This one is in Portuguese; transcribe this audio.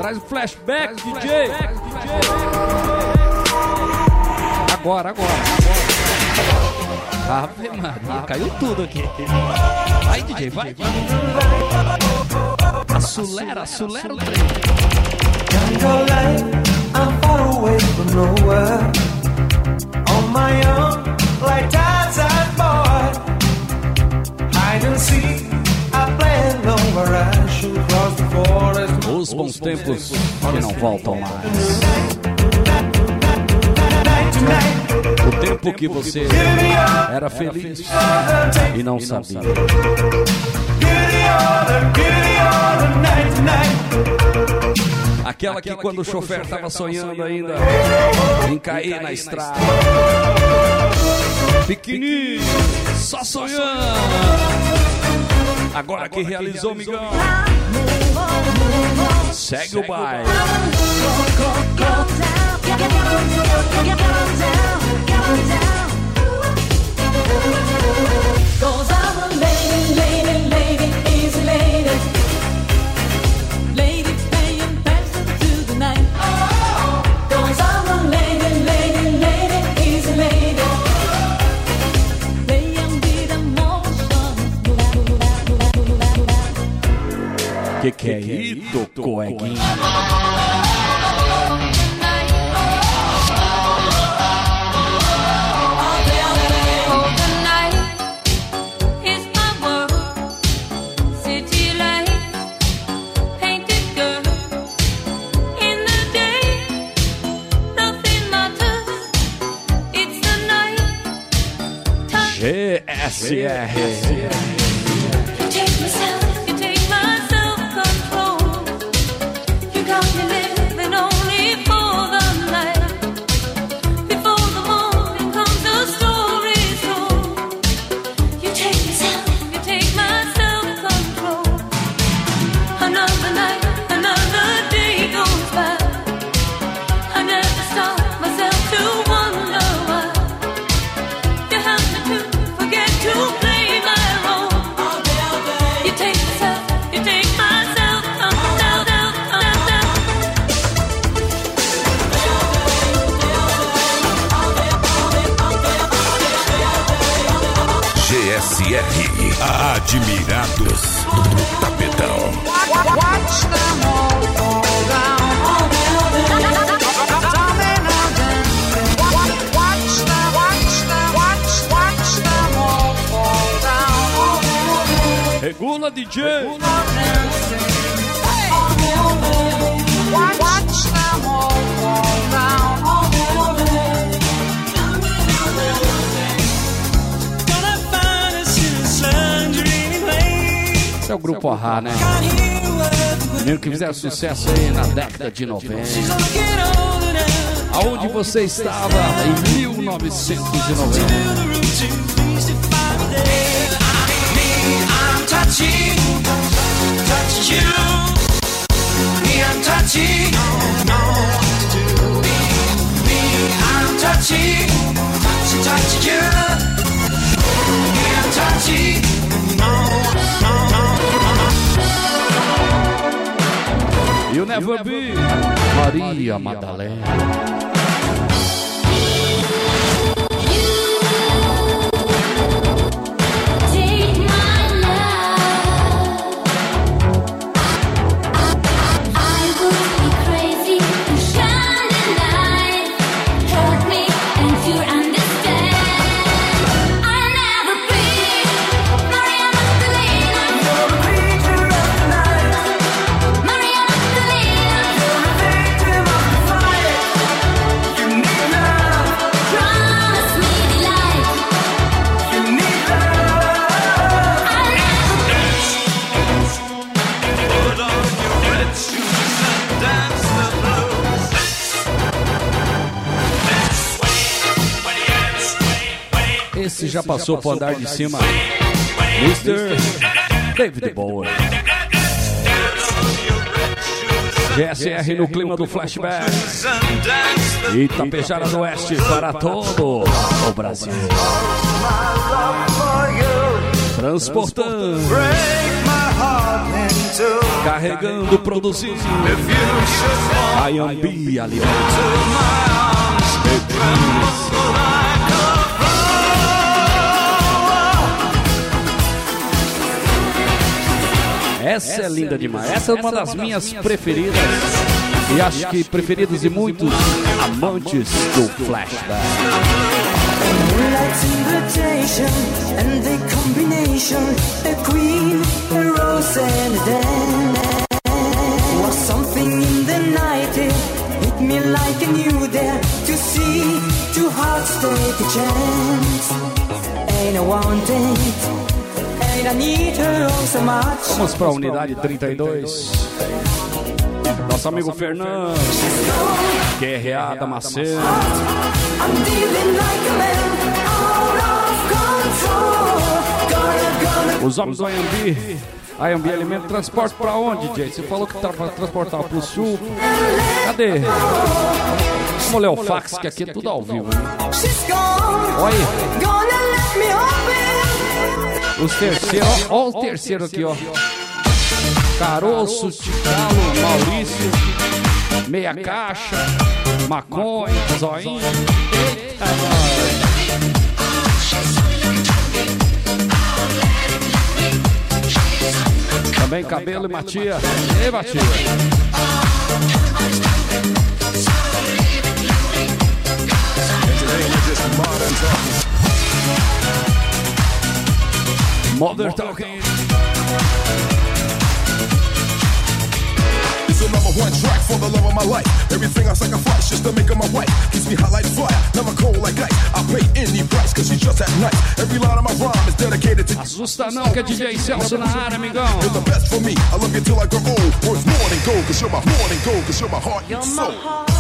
Traz o flashback, DJ. Agora. Ave Maria, caiu tudo aqui. Vai, DJ, vai. Acelera o trem. I'm far away from nowhere. On my own, like Tarzan boy. Hide and seek, I play alone where I should cross the forest. Os bons tempos que não voltam mais. O tempo que você era feliz e não sabia. Aquela que quando o chofer tava sonhando ainda em cair na estrada. Pequenininho, só sonhando. Agora que realizou, migão. Segue o baile. Goes I'm a lady, easy lady. Lady paying passion to the night. Goes I'm a lady, easy lady. Playing with emotion. Que é isso, coeguinha? GSR. Admirados do Tapetão. Watch them all fall down. Watch them all fall down. Regula, DJ. Watch them all fall down. É o grupo A-ha, né? Primeiro que fizeram sucesso aí na década de 90. Aonde você estava em 1990? You Never Be, Maria Madalena. Esse já passou pro andar de cima. Mr. David Bowie. GSR no clima do flashback. Itapejara do Oeste para todo o Brasil. Transportando. Carregando, produzindo. Ayambi ali. Essa é linda demais. Essa é uma das minhas preferidas. E acho que preferidos de muitos amantes do flashback. Moonlight's invitation and the combination, the queen, the rose and the dance. Was something in the night, it hit me like a new there. To see two hearts take a chance. Ain't I want it, ain't I need her oh so much. Vamos para a unidade 32. Nosso amigo Fernando, QRA da Macedo. I'm dealing like a man, out of control. Os homens do Ayambi. Ayambi Alimento transporte pra onde, Jay? Você falou que tá pra transportar pro sul. Cadê? Vamos ler o fax, que aqui é tudo ao vivo, né? Olha aí. Os terceiros, ó o terceiro aqui, ó. Caroço, Ticalo, Maurício, Meia Caixa, Maconha, Zoinho. Eita, também Cabelo e Matias. Ei, Matias. Mother Talking. It's the number one track for the love of my life. Everything I sacrifice just to make her my wife. Keeps me hot like fire, never cold like ice. I pay any price cause she's just that nice. Every line of my rhyme is dedicated to Assusta não que é DJ Celso na área, amigão. You're the best for me, I love you till I grow old. Worth more than gold cause you're my heart and soul.